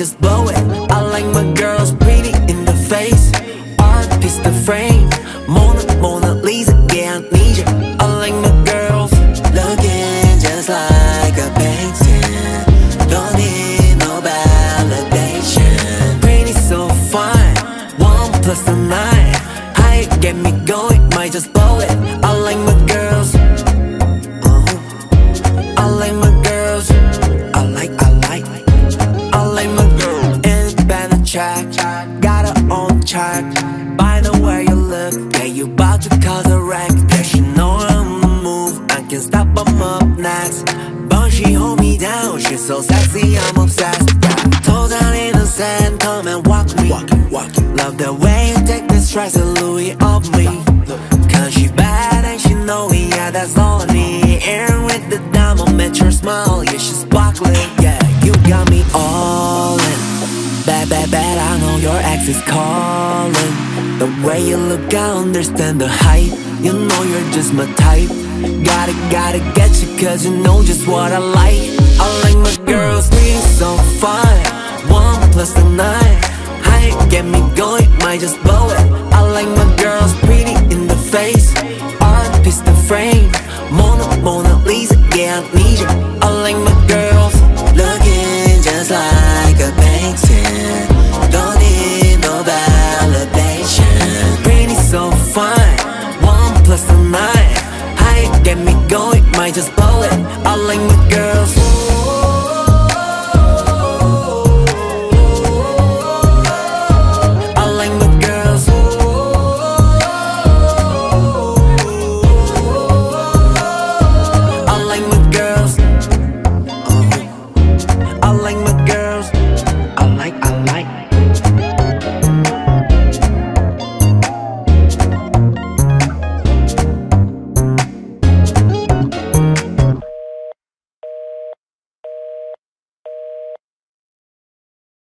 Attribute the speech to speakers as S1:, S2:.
S1: just blow it. I like my girls pretty in the face, art piece the frame, Mona Lisa, yeah, I need you. I like my girls looking just like a painting, don't need no validation. Pretty so fine, 1+9, how you get me going, might just blow it. I like my girls, I like my girls, I like my girl. Independent track, got her own chart. By the way you look, yeah, you bout to cause a wreck. Yeah, she know I'm on the move, I can't stop, I'm up next. But she hold me down, she's so sexy, I'm obsessed. Yeah, toes down in the sand, come and walk me. Love the way you take the stress and Louis off me. Cause she bad and she know it, yeah, that's all I need. Air with the diamond, met your smile, yeah, she's sparkling. Yeah, you got me all in. Bad, I know your ex is calling. The way you look, I understand the hype. You know you're just my type. Gotta get you cause you know just what I like. I like my girls being so fine, 1+9, how you get me going, might just blow it. I like my girls pretty in the face, art piece the frame, Mona Lisa, yeah, I need you.